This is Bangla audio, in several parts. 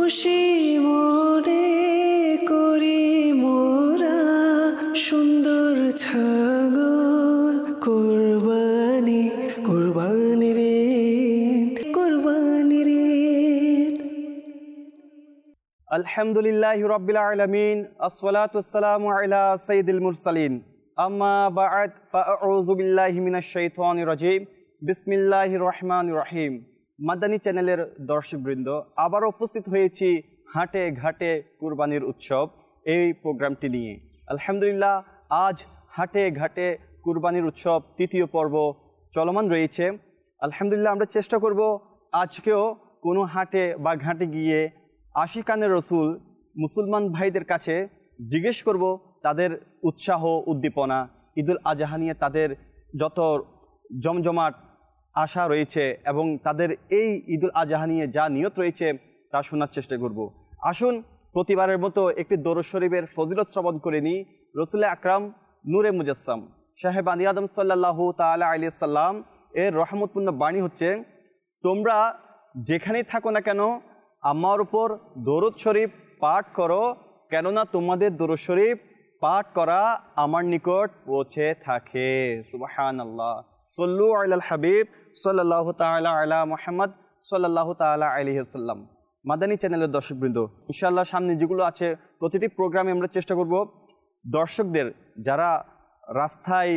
খুশি মনে করি মোরা সুন্দর ছাগল কুরবানি কুরবানি রে কুরবানি রে। আলহামদুলিল্লাহি রাব্বিল আলামিন আসসালাতু ওয়াসসালামু আলা সাইয়্যিদিল মুরসালিন আম্মা বা'দ ফাআউযু বিল্লাহি মিনাশ শাইতানির রাজীম বিসমিল্লাহির রহমানির রহিম। মাদানী চ্যানেলের দর্শকবৃন্দ, আবার উপস্থিত হয়েছি হাটে ঘাটে কুরবানির উৎসব এই প্রোগ্রামটি নিয়ে। আলহামদুলিল্লাহ, আজ হাটে ঘাটে কুরবানির উৎসব তৃতীয় পর্ব চলমান রয়েছে। আলহামদুলিল্লাহ, আমরা চেষ্টা করব আজকেও কোনো হাটে বা ঘাটে গিয়ে আশিকানে রসুল মুসলমান ভাইদের কাছে জিজ্ঞেস করব তাদের উৎসাহ উদ্দীপনা, ঈদুল আজহা নিয়ে তাদের যত জমজমাট আশা রয়েছে এবং তাদের এই ঈদুল আজহা নিয়ে যা নিয়ত রয়েছে তা শোনার চেষ্টা করব। আসুন প্রতিবারের মতো একটি দরুদ শরীফের ফজিলত শ্রবণ করে নিই। রসুল আকরাম নূরে মুজাসসাম শাহে বানি আদম সাল্লাল্লাহু তাআলা আলাইহি সাল্লাম এর রহমতপূর্ণ বাণী হচ্ছে, তোমরা যেখানেই থাকো না কেন আমার উপর দরুদ শরীফ পাঠ করো, কেননা তোমাদের দরুদ শরীফ পাঠ করা আমার নিকট পৌঁছে থাকে। সুবহানাল্লাহ। সল্লু আলাল হাবিব সাল্লাল্লাহু তাআলা আলা মুহাম্মদ সাল্লাল্লাহু তাআলা আলাইহি ওয়াসাল্লাম। মাদানী চ্যানেলের দর্শকবৃন্দ, ইনশাআল্লাহ সামনে যেগুলো আছে প্রতিটি প্রোগ্রামে আমরা চেষ্টা করব দর্শকদের যারা রাস্তায়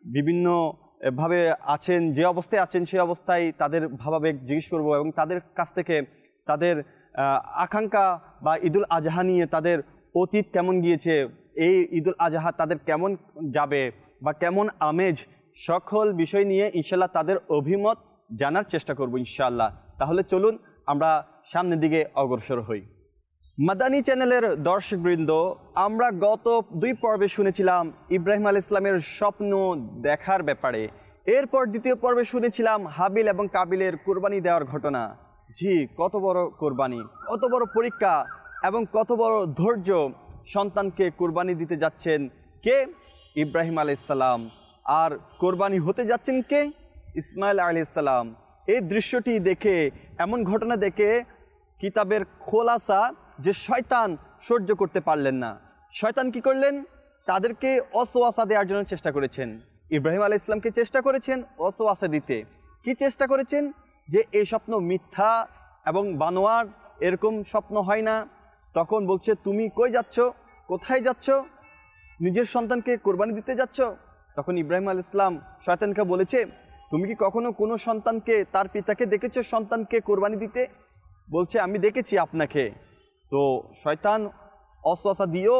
বিভিন্নভাবে আছেন, যে অবস্থায় আছেন সেই অবস্থায় তাদের ভাবাবেগ জিজ্ঞেস করব এবং তাদের কাছ থেকে তাদের আকাঙ্ক্ষা বা ঈদুল আজহা নিয়ে তাদের অতীত কেমন গিয়েছে, এই ঈদুল আজহা তাদের কেমন যাবে বা কেমন আমেজ, সকল বিষয় নিয়ে ইনশাল্লাহ তাদের অভিমত জানার চেষ্টা করব ইনশাআল্লাহ। তাহলে চলুন আমরা সামনের দিকে অগ্রসর হই। মাদানী চ্যানেলের দর্শকবৃন্দ, আমরা গত 2 পর্বে শুনেছিলাম ইব্রাহিম আলাইহিস সালামের স্বপ্ন দেখার ব্যাপারে। এরপর দ্বিতীয় পর্বে শুনেছিলাম হাবিল এবং কাবিলের কুরবানি দেওয়ার ঘটনা। জি, কত বড় কোরবানি, কত বড় পরীক্ষা এবং কত বড় ধৈর্য। সন্তানকে কোরবানি দিতে যাচ্ছেন কে? ইব্রাহিম আলাইহিস সালাম। আর কোরবানি হতে যাচ্ছেন কে? ইসমাইল আলাইহিস সালাম। এই দৃশ্যটি দেখে, এমন ঘটনা দেখে কিতাবের খোলাসা যে শয়তান সহ্য করতে পারলেন না। শয়তান কি করলেন? তাদেরকে ওয়াসওয়াসা দেওয়ার জন্য চেষ্টা করেছেন। ইব্রাহিম আলাইহিস সালামকে চেষ্টা করেছেন ওয়াসওয়াসা দিতে। কি চেষ্টা করেছেন? যে এই স্বপ্ন মিথ্যা এবং বানোয়ার, এরকম স্বপ্ন হয় না। তখন বলছে, তুমি কই যাচ্ছ, কোথায় যাচ্ছ? নিজের সন্তানকে কোরবানি দিতে যাচ্ছ? তখন ইব্রাহিম আলাইহিস সালাম শয়তানকে বলেছে, তুমি কি কখনো কোনো সন্তানকে, তার পিতাকে দেখেছো সন্তানকে কোরবানি দিতে? বলছে, আমি দেখেছি আপনাকে। তো শয়তান ওয়াসওয়াসা দিয়েও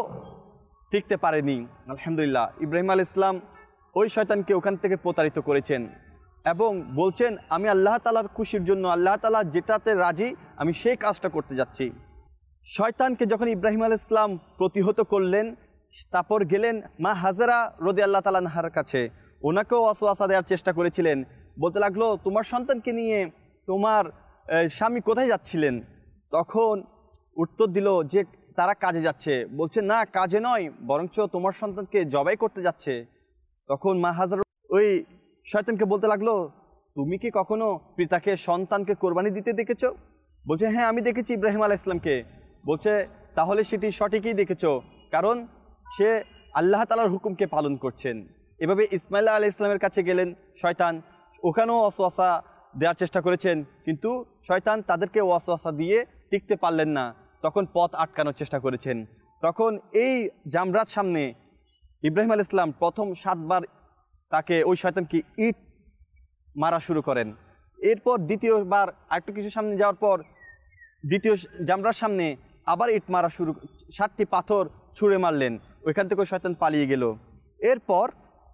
টিকতে পারেনি। আলহামদুলিল্লাহ, ইব্রাহিম আলাইহিস সালাম ওই শয়তানকে ওখান থেকে প্রতারিত করেছেন এবং বলছেন, আমি আল্লাহ তাআলার খুশির জন্য, আল্লাহ তাআলা যেটাতে রাজি আমি সেই কাজটা করতে যাচ্ছি। শয়তানকে যখন ইব্রাহিম আলাইহিস সালাম প্রতিহত করলেন, তারপর গেলেন মা হাজেরা রাদিয়াল্লাহু তাআলা আনহার কাছে। ওনাকেও ওয়াসওয়াসা দেওয়ার চেষ্টা করেছিলেন। বলতে লাগলো, তোমার সন্তানকে নিয়ে তোমার স্বামী কোথায় যাচ্ছিলেন? তখন উত্তর দিল যে তারা কাজে যাচ্ছে। বলছে, না, কাজে নয়, বরঞ্চ তোমার সন্তানকে জবাই করতে যাচ্ছে। তখন মা হাজেরা ওই শয়তানকে বলতে লাগলো, তুমি কি কখনো পিতাকে, সন্তানকে কোরবানি দিতে দেখেছো? বলছে, হ্যাঁ, আমি দেখেছি ইব্রাহিম আলাইহিস সালামকে। বলছে, তাহলে সেটি সঠিকই দেখেছো, কারণ সে আল্লাহ তাআলার হুকুমকে পালন করছেন। এভাবে ইসমাইল আলাইহিস সালামের কাছে গেলেন শয়তান, ওখানেও ওয়াসওয়াসা দেওয়ার চেষ্টা করেছেন, কিন্তু শয়তান তাদেরকে ওয়াসওয়াসা দিয়ে টিকতে পারলেন না। তখন পথ আটকানোর চেষ্টা করেছেন। তখন এই জামরাত সামনে ইব্রাহিম আলাইহিস সালাম প্রথম 7 বার তাকে, ওই শয়তানকে ইট মারা শুরু করেন। এরপর দ্বিতীয়বার আরেকটু কিছু সামনে যাওয়ার পর দ্বিতীয় জামরার সামনে আবার ইট মারা শুরু, 7টি পাথর ছুঁড়ে মারলেন। ওইখান থেকে ওই শয়তান পালিয়ে গেল। এরপর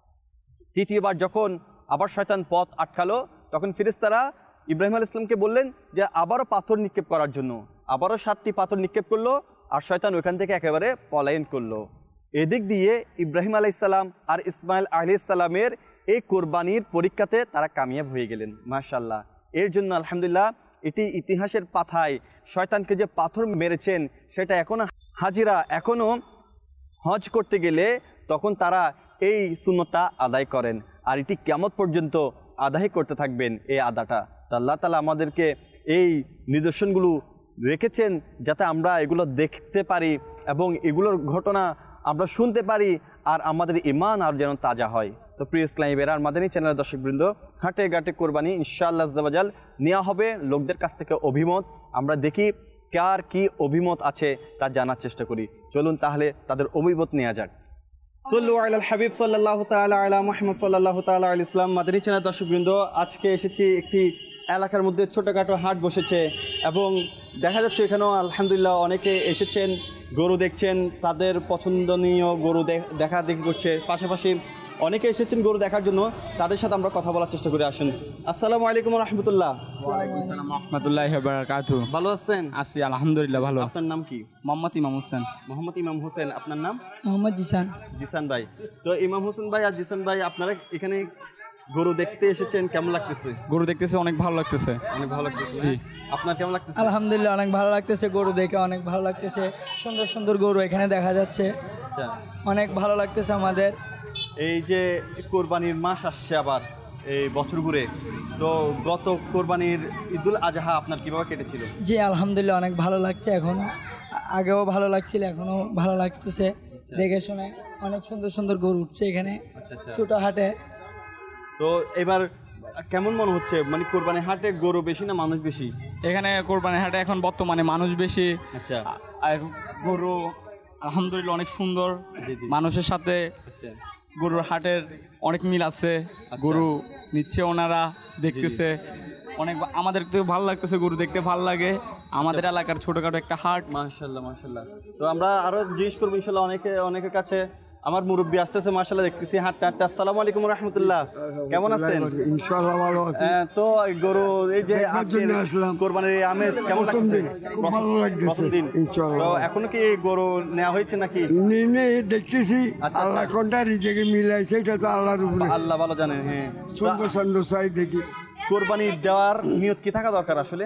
তৃতীয়বার যখন আবার শয়তান পথ আটকালো, তখন ফেরেশতারা ইব্রাহিম আলাইহিস সালামকে বললেন যে আবারও পাথর নিক্ষেপ করার জন্য। আবারও 7টি পাথর নিক্ষেপ করলো আর শয়তান ওইখান থেকে একেবারে পলায়ন করলো। এদিক দিয়ে ইব্রাহিম আলাইহিস সালাম আর ইসমাইল আলাইহিস সালামের এই কোরবানির পরীক্ষাতে তারা কামিয়াব হয়ে গেলেন, মাশাআল্লাহ। এর জন্য আলহামদুলিল্লাহ এটি ইতিহাসের পাতায় শয়তানকে যে পাথর মেরেছেন সেটা এখনো হাজিরা, এখনো হজ করতে গেলে তখন তারা এই সুন্নতটা আদায় করেন, আর এটি কিয়ামত পর্যন্ত আদায় করতে থাকবেন এই আদাটা। আল্লাহ তাআলা আমাদেরকে এই নিদর্শনগুলো রেখেছেন যাতে আমরা এগুলো দেখতে পারি এবং এগুলোর ঘটনা আমরা শুনতে পারি আর আমাদের ঈমান আর যেন তাজা হয়। তো প্রিয় ইসলামী ভাইরা আর মাদানী চ্যানেলের দর্শকবৃন্দ, হাটে ঘাটে কোরবানি ইনশাআল্লাহ আজ্জা ওয়া জাল নেওয়া হবে লোকদের কাছ থেকে অভিমত। আমরা দেখি কার কি অভিমত আছে তা জানার চেষ্টা করি। চলুন তাহলে তাদের অভিমত নেওয়া যাক। সাল্লু আলাল হাবিব সাল্লাল্লাহু তাআলা আলা মুহাম্মদ সাল্লাল্লাহু তাআলা আলাইহি ইসলাম। মাদানী চ্যানেলের দর্শকবৃন্দ, আজকে এসেছি একটি এলাকার মধ্যে ছোটোখাটো হাট বসেছে এবং দেখা যাচ্ছে এখানেও আলহামদুলিল্লাহ অনেকে এসেছেন, গরু দেখছেন, তাদের পছন্দনীয় গরু দেখা দেখি করছে। পাশাপাশি অনেকে এসেছেন গরু দেখার জন্য, তাদের সাথে আমরা কথা বলার চেষ্টা করে। আসুন। আসসালামু আলাইকুম রহমতুল্লাহ। রহমতুল্লাহি ওয়া বারাকাতুহু। ভালো আছেন? আছি আলহামদুলিল্লাহ ভালো। আপনার নাম কি? মোহাম্মদ ইমাম হোসেন। মোহাম্মদ ইমাম হোসেন। আপনার নাম? মোহাম্মদ জিসান। জিসান ভাই। তো ইমাম হোসেন ভাই আর জিসান ভাই, আপনারা এখানে গরু দেখতে এসেছেন, কেমন লাগতেছে? গরু দেখতেছে অনেক ভালো লাগতেছে। অনেক ভালো লাগতেছে। জি। আপনার কেমন লাগতেছে? আলহামদুলিল্লাহ অনেক ভালো লাগতেছে, গরু দেখে অনেক ভালো লাগতেছে। সুন্দর সুন্দর গরু এখানে দেখা যাচ্ছে, আচ্ছা, অনেক ভালো লাগতেছে আমাদের। এই যে কোরবানির মাস আসছে আবার এই বছর ঘুরে, তো গত কোরবানির ঈদুল আজহা আপনার কিভাবে কেটেছিল? জি আলহামদুলিল্লাহ অনেক ভালো লাগছে, এখনও আগেও ভালো লাগছিল, এখনও ভালো লাগতেছে। দেখে শুনে অনেক সুন্দর সুন্দর গরু উঠছে এখানে ছোট হাটে। তো এবার কেমন মনে হচ্ছে, মানে কোরবানি হাটে গরু বেশি না মানুষ বেশি? এখানে কোরবানির হাটে এখন বর্তমানে মানুষ বেশি। আচ্ছা। আর গরু আলহামদুলিল্লাহ অনেক সুন্দর। মানুষের সাথে গরুর হাটের অনেক মিল আছে। গরু নিচ্ছে, ওনারা দেখতেছে, অনেক আমাদের তো ভালো লাগতেছে, গরু দেখতে ভালো লাগে। আমাদের এলাকার ছোটখাটো একটা হাট। মাশাআল্লাহ মাশাআল্লাহ। তো আমরা আরো জিজ্ঞেস করবো ইনশাআল্লাহ অনেকের কাছে। আমার মুরব্বী আসতেছে মাশাআল্লাহ, দেখতেছি হাটটা হাটটা। আসসালামু আলাইকুম রাহমাতুল্লাহ, কেমন আছেন? ইনশাআল্লাহ ভালো আছি। তো গরু এই যে আজকে কোরবানির আমেজ কেমন লাগছে? খুব ভালো লাগতেছে ইনশাআল্লাহ। তো এখনো কি গরু নেওয়া হয়েছে নাকি? নেই দেখতেছি, আল্লাহ কোনটা রিজেকে মিলাইছে এটা তো আল্লাহর উপরে, আল্লাহ ভালো জানেন। হ্যাঁ, সুন্দর সুন্দর চাই দেখি। কোরবানি দেওয়ার নিয়ত কি থাকা দরকার আসলে?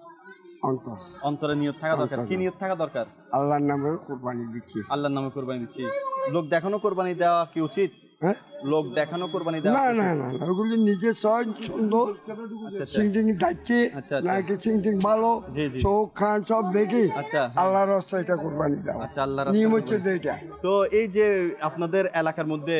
অন্তর অন্তরে নিয়ত থাকা দরকার। কি নিয়ত থাকা দরকার? আল্লাহর নামে কোরবানি দিচ্ছি। আল্লাহর নামে কোরবানি দিচ্ছি। লোক দেখানো কোরবানি দেওয়া কি উচিত? হ্যাঁ, লোক দেখানো কোরবানি দেওয়া? না না না, ওগুলি নিজে ছয় সুন্দর সিংটিং যাচ্ছে নাকি সিংটিং ভালো, চোখ খান সব দেখি আল্লাহর রাস্তায় এটা কোরবানি দেওয়া। আচ্ছা, আল্লাহর নিয়ম হচ্ছে যে এটা। তো এই যে আপনাদের এলাকার মধ্যে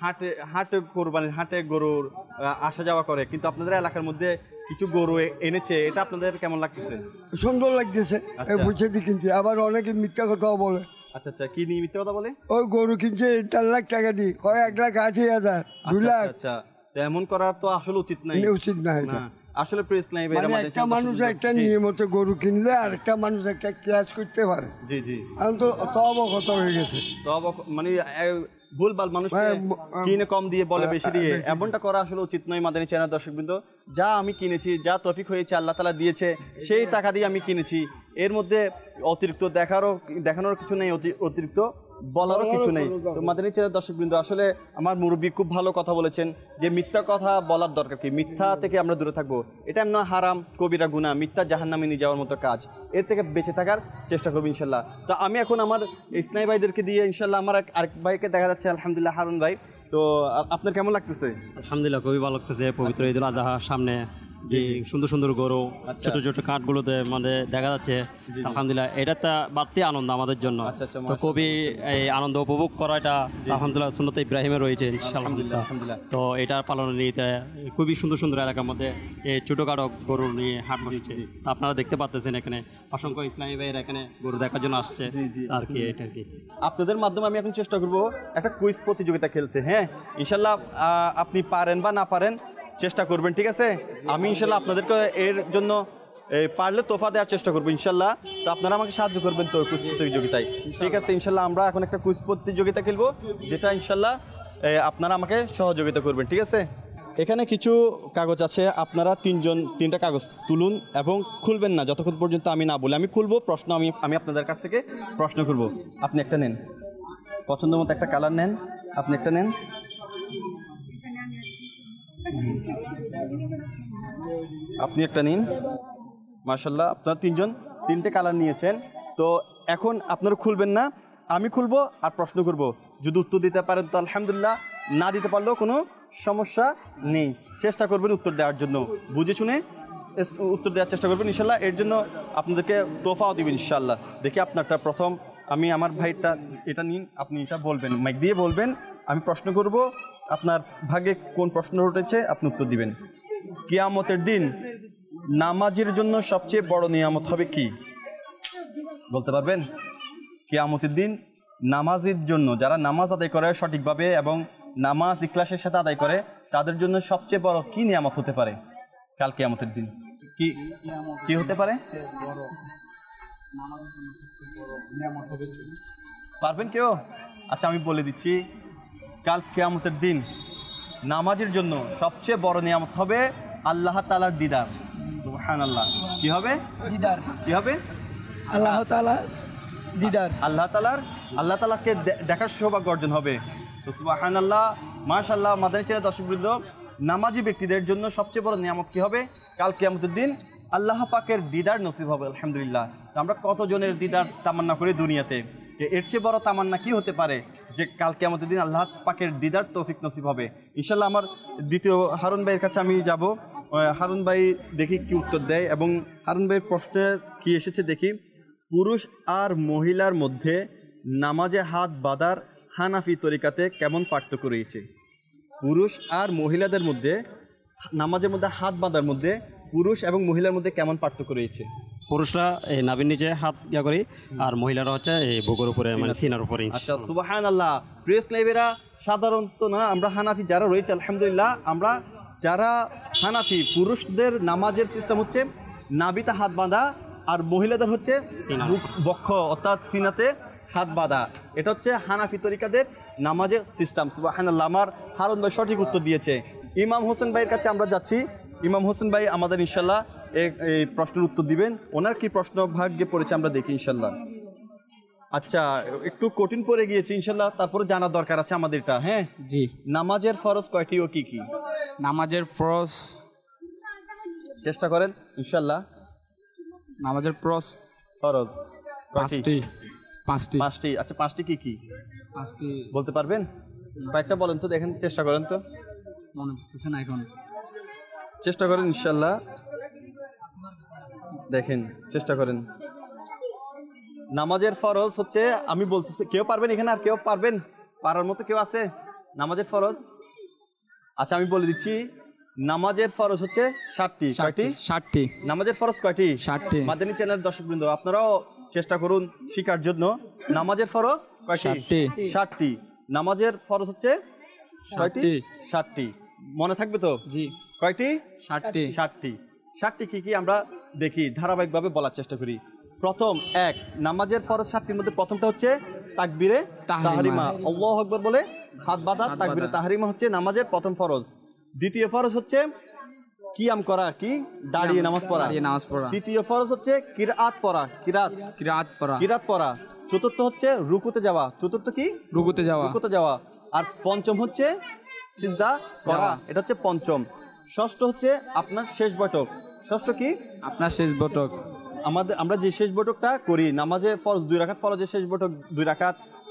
হাটে কোরবানি হাটে গরুর আসা যাওয়া করে, কিন্তু আপনাদের এলাকার মধ্যে কিছু গরু এনেছে, এটা আপনাদের কেমন লাগতেছে? সুন্দর লাগতেছে, বুঝে দি কিনছে। আবার অনেকে মিথ্যা কথাও বলে। আচ্ছা আচ্ছা, কি নিয়ে মিথ্যা কথা বলে? ওই গরু কিনছে 4 লাখ টাকা দিয়ে, কয় 1,80,000 2 লাখ। আচ্ছা, তো এমন করার তো আসলে উচিত নাই। উচিত না এটা আসলে প্রিয় ইসলামী ভাইরা, মানে একটা মানুষ একটা নিয়মিত গরু কিনলে আর একটা মানুষ একটা ক্যাশ করতে পারে। জি জি, এখন তো অবগত হয়ে গেছে। তো মানে ভুলভাল মানুষ কিনে কম দিয়ে বলে বেশি দিয়ে, এমনটা করা আসলে উচিত নয়। মাদানী চ্যানেল দর্শকবৃন্দ, যা আমি কিনেছি, যা তৌফিক হয়েছে আল্লাহ তাআলা দিয়েছে, সেই টাকা দিয়ে আমি কিনেছি। এর মধ্যে অতিরিক্ত দেখানোর কিছু নেই, অতিরিক্ত বলারও কিছু নেই। তো মাদানী চ্যানেল দর্শকবৃন্দ, আসলে আমার মুরব্বী খুব ভালো কথা বলেছেন যে মিথ্যা কথা বলার দরকার কি, মিথ্যা থেকে আমরা দূরে থাকবো। এটা এমন হারাম, কবিরা গুনাহ, মিথ্যা জাহান্নামে নিয়ে যাওয়ার মতো কাজ। এর থেকে বেঁচে থাকার চেষ্টা করবো ইনশাল্লাহ। তো আমি এখন আমার ইসলামী ভাইদেরকে দিয়ে ইনশাল্লাহ আমার আরেক ভাইকে দেখা যাচ্ছে, আলহামদুলিল্লাহ হারুন ভাই। তো আপনার কেমন লাগতেছে? আলহামদুলিল্লাহ খুবই ভালো লাগতেছে। পবিত্র ঈদুল আজহা সামনে, যে সুন্দর সুন্দর গরু ছোট ছোট কাঠগুলোতে মানে দেখা যাচ্ছে, আলহামদুলিল্লাহ এটা তো বাড়তি আনন্দ আমাদের জন্য। তো খুবই এই আনন্দ উপভোগ করা, এটা আলহামদুলিল্লাহ সুন্নতে ইব্রাহিমে রয়েছে আলহামদুলিল্লাহ। তো এটা পালনের নিতে খুবই সুন্দর সুন্দর এলাকার মধ্যে এই ছোটোখাটো গরু নিয়ে হাট বসছে। তো আপনারা দেখতে পাচ্ছেন এখানে অসংখ্য ইসলামী ভাইয়েরা এখানে গরু দেখার জন্য আসছে আর কি। এটা আর কি আপনাদের মাধ্যমে আমি এখন চেষ্টা করবো একটা কুইজ প্রতিযোগিতা খেলতে। হ্যাঁ ইনশাল্লাহ, আপনি পারেন বা না পারেন চেষ্টা করবেন, ঠিক আছে? আমি ইনশাল্লাহ আপনাদেরকে এর জন্য পারলে তোফা দেওয়ার চেষ্টা করবো ইনশাল্লাহ। তো আপনারা আমাকে সাহায্য করবেন তো কুইজ প্রতিযোগিতায়, ঠিক আছে? ইনশাল্লাহ আমরা এখন একটা কুইজ প্রতিযোগিতা খেলবো, যেটা ইনশাল্লাহ আপনারা আমাকে সহযোগিতা করবেন, ঠিক আছে? এখানে কিছু কাগজ আছে, আপনারা তিনটা কাগজ তুলুন এবং খুলবেন না যতক্ষণ পর্যন্ত আমি না বলি। আমি খুলবো, প্রশ্ন আমি আপনাদের কাছ থেকে প্রশ্ন করব। আপনি একটা নেন, পছন্দ মতো একটা কালার নেন। আপনি একটা নেন, আপনি একটা নিন। মাশাআল্লাহ, আপনারা তিনটে কালার নিয়েছেন। তো এখন আপনারা খুলবেন না, আমি খুলবো আর প্রশ্ন করব। যদি উত্তর দিতে পারেন তো আলহামদুলিল্লাহ, না দিতে পারলেও কোনো সমস্যা নেই। চেষ্টা করবেন উত্তর দেওয়ার জন্য, বুঝে শুনে উত্তর দেওয়ার চেষ্টা করবেন ইনশাল্লাহ। এর জন্য আপনাদেরকে তোফাও দিবেন ইনশাল্লাহ। দেখি আপনারটা প্রথম, আমি আমার ভাইটা এটা নিন, আপনি এটা বলবেন, মাইক দিয়ে বলবেন, আমি প্রশ্ন করব, আপনার ভাগে কোন প্রশ্ন উঠেছে আপনি উত্তর দিবেন। কিয়ামতের দিন নামাজের জন্য সবচেয়ে বড় নিয়ামত হবে কি? বলতে পারবেন? কিয়ামতের দিন নামাজের জন্য, যারা নামাজ আদায় করে সঠিকভাবে এবং নামাজ ইখলাসের সাথে আদায় করে, তাদের জন্য সবচেয়ে বড় কি নিয়ামত হতে পারে কাল কিয়ামতের দিন? কি কি হতে পারে? পারবেন কেউ? আচ্ছা আমি বলে দিচ্ছি, কাল কিয়ামতের দিন নামাজের জন্য সবচেয়ে বড় নিয়ামত হবে আল্লাহ তাআলার দিদার। সুবহানাল্লাহ। কি হবে? দিদার। কি হবে? আল্লাহ তাআলা দিদার। আল্লাহ তাআলাকে দেখার সৌভাগ্য অর্জন হবে। তো সুবহানাল্লাহ, মাশাআল্লাহ। মাদানী চ্যানেল দর্শকবৃন্দ, নামাজি ব্যক্তিদের জন্য সবচেয়ে বড় নিয়ামত কি হবে? কাল কিয়ামতের দিন আল্লাহ পাকের দিদার নসিব হবে। আলহামদুলিল্লাহ। আমরা কতজনের দিদার তামান্না করি দুনিয়াতে, এর চেয়ে বড় তামান্না কি হতে পারে যে কাল কিয়ামতের দিন আল্লাহ পাকের দিদার তৌফিক নসিব হবে ইনশাল্লাহ। আমার দ্বিতীয় হারুন ভাইয়ের কাছে আমি যাব। হারুন ভাই দেখি কি উত্তর দেয়, এবং হারুন ভাইয়ের প্রশ্নের কি এসেছে দেখি। পুরুষ আর মহিলার মধ্যে নামাজে হাত বাঁধার হানাফি তরিকাতে কেমন পার্থক্য রয়েছে? পুরুষ আর মহিলাদের মধ্যে নামাজের মধ্যে হাত বাঁধার মধ্যে পুরুষ এবং মহিলার মধ্যে কেমন পার্থক্য রয়েছে? পুরুষরা এই নাভির নিচে হাত ইয়া করি, আর মহিলারা হচ্ছে এই বুকের উপরে, মানে সিনার উপরে। আচ্ছা, সুবহানাল্লাহ। প্রেস লাইভেরা সাধারণত না, আমরা হানাফি যারা রয়েছে আলহামদুলিল্লাহ, আমরা যারা হানাফি, পুরুষদের নামাজের সিস্টেম হচ্ছে নাভিতে হাত বাঁধা, আর মহিলাদের হচ্ছে বক্ষ অর্থাৎ সিনাতে হাত বাঁধা। এটা হচ্ছে হানাফি তরিকাদের নামাজের সিস্টেম। সুবহানাল্লাহ। আমার হারুন ভাই সঠিক উত্তর দিয়েছে। ইমাম হোসেন ভাইয়ের কাছে আমরা যাচ্ছি। ইমাম হোসেন ভাই আমাদের ইনশাল্লাহ এই প্রশ্নের উত্তর দিবেন। ওনার কি প্রশ্ন ভাগ্যে পড়েছে আমরা দেখি ইনশাল্লাহ। আচ্ছা, একটু কঠিন পড়ে গিয়েছে ইনশাল্লাহ, তারপরে জানার দরকার আছে আমাদের এটা। হ্যাঁ জি। নামাজের ফরজ কয়টি ও কি কি? নামাজের ফরজ, চেষ্টা করেন ইনশাল্লাহ। নামাজের ফরজ ফরজ পাঁচটি। পাঁচটি। আচ্ছা, পাঁচটি কি কি পাঁচটি বলতে পারবেন? কয়েকটা বলেন তো, দেখেন, চেষ্টা করেন তো। মনে পড়তেছে না এখন। চেষ্টা করেন ইনশাল্লাহ, দেখেন, চেষ্টা করেন। নামাজের ফরজ হচ্ছে, আমি বলতেছি, কেউ পারবেন এখানে? আর কেউ পারবেন? পারার মতো কেউ আছে? নামাজের ফরজ, আচ্ছা আমি বলে দিচ্ছি, নামাজের ফরজ হচ্ছে 7টি। কয়টি? 7টি। নামাজের ফরজ কয়টি? 7টি। মাদানী চ্যানেল দর্শকবৃন্দ, আপনারাও চেষ্টা করুন শিকার জন্য। নামাজের ফরজ কয়টি? 7টি। 7টি। নামাজের ফরজ হচ্ছে কয়টি? 7টি। মনে থাকবে তো? জি। কয়টি? 7টি। 7টি। 7টি কি কি আমরা দেখি, ধারাবাহিকভাবে বলার চেষ্টা করি। প্রথম, এক, নামাজের ফরজ 7টির মধ্যে প্রথমটা হচ্ছে তাকবীরে তাহরিমা, আল্লাহু আকবার বলে হাত বাঁধা। তাকবীরে তাহরিমা হচ্ছে নামাজের প্রথম ফরজ। দ্বিতীয় ফরজ হচ্ছে কিয়াম করা, কি দাঁড়িয়ে নামাজ পড়া। তৃতীয় ফরজ হচ্ছে কিরাত পড়া, কিরাত পড়া। চতুর্থ হচ্ছে রুকুতে যাওয়া। চতুর্থ কি? রুকুতে যাওয়া। আর পঞ্চম হচ্ছে সিজদা করা, এটা হচ্ছে পঞ্চম। ষষ্ঠ হচ্ছে আপনার শেষ বৈঠক। ষষ্ঠ কি? আপনার শেষ বৈঠক। আমরা যে শেষ বৈঠকটা করি, নামাজে ফরজ 2 রাকাত, ফরজের শেষ বৈঠক 2 রাকাত,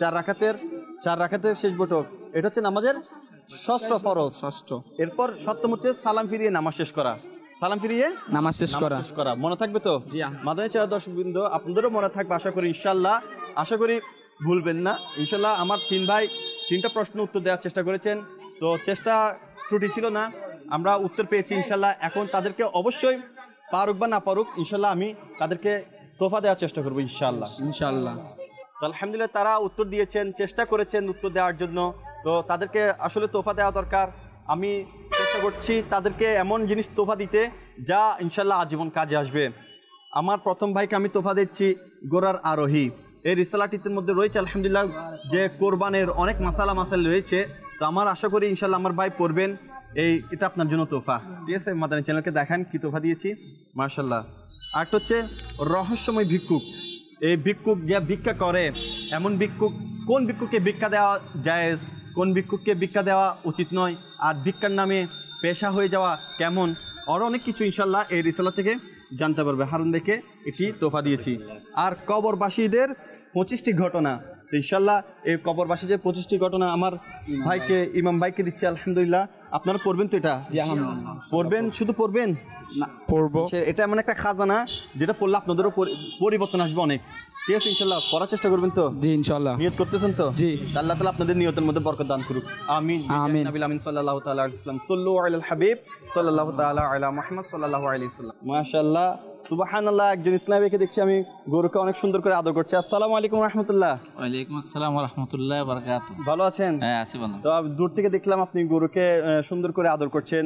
4 রাকাতের শেষ বৈঠক, এটা হচ্ছে নামাজের ষষ্ঠ ফরজ। এরপর সপ্তম হচ্ছে সালাম ফিরিয়ে নামাজ শেষ করা। সালাম ফিরিয়ে নামাজ শেষ করা। মনে থাকবে তো? জি। মাদানী চ্যানেল দর্শকবৃন্দ, আপনাদেরও মনে থাকবে আশা করি ইনশাল্লাহ। আশা করি ভুলবেন না ইনশাল্লাহ। আমার 3 ভাই 3টা প্রশ্ন উত্তর দেওয়ার চেষ্টা করেছেন, তো চেষ্টা ত্রুটি ছিল না, আমরা উত্তর পেয়েছি ইনশাল্লাহ। এখন তাদেরকে অবশ্যই পারুক বা না পারুক ইনশাল্লাহ আমি তাদেরকে তোফা দেওয়ার চেষ্টা করবো ইনশাল্লাহ। তো আলহামদুলিল্লাহ, তারা উত্তর দিয়েছেন, চেষ্টা করেছেন উত্তর দেওয়ার জন্য, তো তাদেরকে আসলে তোফা দেওয়া দরকার। আমি চেষ্টা করছি তাদেরকে এমন জিনিস তোফা দিতে যা ইনশাল্লাহ আজীবন কাজে আসবে। আমার প্রথম ভাইকে আমি তোফা দিচ্ছি গোরার আরোহী। এই রিসালাটির মধ্যে রয়েছে আলহামদুলিল্লাহ যে কোরবানের অনেক মাসাইল রয়েছে, তো আমার আশা করি ইনশাল্লাহ আমার ভাই পড়বেন। এটা আপনার জন্য তোফা, ঠিক আছে? মাদানী চ্যানেলকে দেখান কি তোফা দিয়েছি, মাশাল্লাহ। আরেকটা হচ্ছে রহস্যময় ভিক্ষুক। এই ভিক্ষুক যা ভিক্ষা করে, এমন ভিক্ষুক, কোন ভিক্ষুককে ভিক্ষা দেওয়া জায়েজ, কোন ভিক্ষুককে ভিক্ষা দেওয়া উচিত নয়, আর ভিক্ষার নামে পেশা হয়ে যাওয়া কেমন, আরও অনেক কিছু ইনশাল্লাহ এই রিসালা থেকে জানতে পারবে। হারুন দেখে এটি তোফা দিয়েছি। আর কবরবাসীদের 25টি ঘটনা, ইনশাল্লাহ এই কবরবাসীদের 25টি ঘটনা আমার ভাইকে, ইমাম ভাইকে দিচ্ছে আলহামদুলিল্লাহ। আপনারা পড়বেন তো এটা? জি আলহামদুলিল্লাহ। পড়বেন, শুধু পড়বেন না পড়বো। এটা এমন একটা খাজানা যেটা পড়লে আপনাদেরও পরিবর্তন আসবে অনেক। ঠিক আছে, ইনশাল্লাহ পড়ার চেষ্টা করবেন তো? জি ইনশাআল্লাহ। নিয়ত করতেছেন তো? জি। আল্লাহ তাআলা আপনাদের নিয়তের মধ্যে বরকত দান করুক। আমিন আমিন। নবী আমিন সাল্লাল্লাহু তাআলা আলাইহি ওয়াসাল্লাম, সাল্লু আলাল হাবিব সাল্লাল্লাহু তাআলা আলা মুহাম্মদ সাল্লাল্লাহু আলাইহি ওয়াসাল্লাম। মাশাআল্লাহ, সুবহানাল্লাহ। একজন ইসলামীকে দেখছি আমি গরুকে অনেক সুন্দর করে আদর করছে। আসসালামু আলাইকুম ওয়া রাহমাতুল্লাহ। ওয়ালাইকুম আসসালাম ওয়া রাহমাতুল্লাহি ওয়া বারাকাতুহু। ভালো আছেন? হ্যাঁ আছি ভালো। তো দূর থেকে দেখলাম আপনি গরুকে সুন্দর করে আদর করছেন।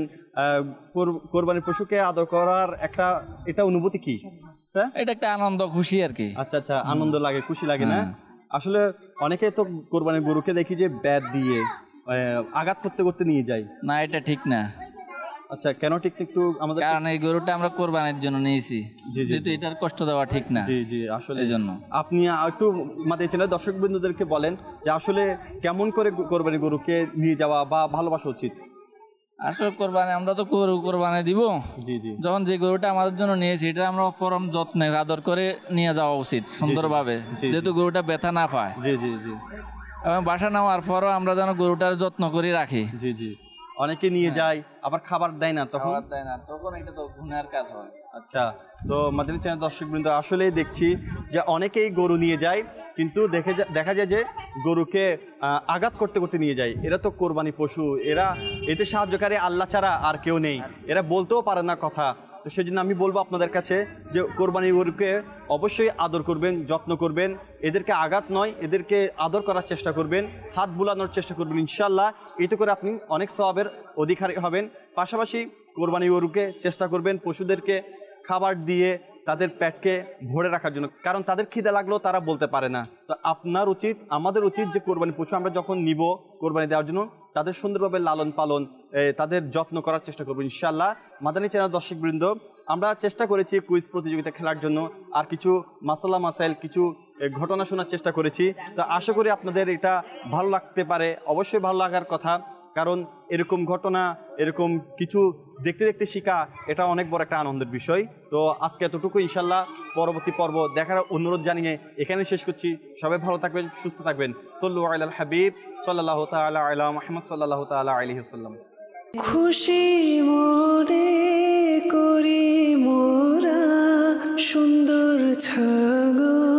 কোরবানির পশুকে আদর করার এটা অনুভূতি কি? এটা একটা আনন্দ খুশি আর কি। আচ্ছা আচ্ছা, আনন্দ লাগে, খুশি লাগে না? আসলে অনেকে তো কোরবানির গরুকে দেখি যে ব্যাট দিয়ে আঘাত করতে করতে নিয়ে যায়। না এটা ঠিক না। আচ্ছা, কেন ঠিক একটু আমাদের? কারণ এই গরুটা আমরা কোরবানির জন্য নিয়েছি, যেহেতু এটার কষ্ট দেওয়া ঠিক না। জি জি, আসলে এই জন্য আপনি একটু আমাদের চ্যানেলের দর্শক বন্ধুদেরকে বলেন যে আসলে কেমন করে কোরবানির গরুকে নিয়ে যাওয়া বা ভালোবাসা উচিত। আসলে কোরবানি আমরা তো কোরবানি দিব, জি জি, যখন যে গরুটা আমাদের জন্য নিয়েছি এটা আমরা পরম যত্নে আদর করে নিয়ে যাওয়া উচিত সুন্দরভাবে, যেহেতু গরুটা ব্যথা না পায়। জি জি জি, এবং বাসা নেওয়ার পরও আমরা যেন গরুটার যত্ন করে রাখি। জি জি, অনেকে নিয়ে যায় আবার খাবার দেয় না, তখন দেয় না, তখন এটা তো গুনার কাজ হয়। আচ্ছা, তো মাদানী চ্যানেল দর্শকবৃন্দ আসলেই দেখছি যে অনেকেই গরু নিয়ে যায়, কিন্তু দেখা যায় যে গরুকে আঘাত করতে করতে নিয়ে যায়। এরা তো কোরবানি পশু, এতে সাহায্যকারী আল্লাহ ছাড়া আর কেউ নেই, এরা বলতেও পারে না কথা। তো সেই জন্য আমি বলবো আপনাদের কাছে যে কোরবানি গরুকে অবশ্যই আদর করবেন, যত্ন করবেন, এদেরকে আঘাত নয় এদেরকে আদর করার চেষ্টা করবেন, হাত বুলানোর চেষ্টা করবেন। ইনশাল্লাহ এতে করে আপনি অনেক সওয়াবের অধিকারী হবেন। পাশাপাশি কোরবানি গরুকে চেষ্টা করবেন পশুদেরকে খাবার দিয়ে তাদের পেটকে ভরে রাখার জন্য, কারণ তাদের খিদে লাগলেও তারা বলতে পারে না। তো আপনার উচিত, আমাদের উচিত যে কোরবানি পশু আমরা যখন নিব কোরবানি দেওয়ার জন্য তাদের সুন্দরভাবে লালন পালন, তাদের যত্ন করার চেষ্টা করবো ইনশাল্লাহ। মাদানী চ্যানেল দর্শকবৃন্দ, আমরা চেষ্টা করেছি কুইজ প্রতিযোগিতা খেলার জন্য, আর কিছু মাসালা মাসাইল, কিছু ঘটনা শোনার চেষ্টা করেছি। তো আশা করি আপনাদের এটা ভালো লাগতে পারে, অবশ্যই ভালো লাগার কথা, কারণ এরকম ঘটনা, এরকম কিছু দেখতে দেখতে শিখা, এটা অনেক বড় একটা আনন্দের বিষয়। তো আজকে এতটুকু, ইনশাল্লাহ পরবর্তী পর্ব দেখার অনুরোধ জানিয়ে এখানে শেষ করছি। সবাই ভালো থাকবেন, সুস্থ থাকবেন। সাল্লু আলাল হাবিব সাল্লাল্লাহু তাআলা আলা মুহাম্মদ সাল্লাল্লাহু তাআলা আলাইহি ওয়াসাল্লাম। খুশি মনে করি মোরা সুন্দর ছাগল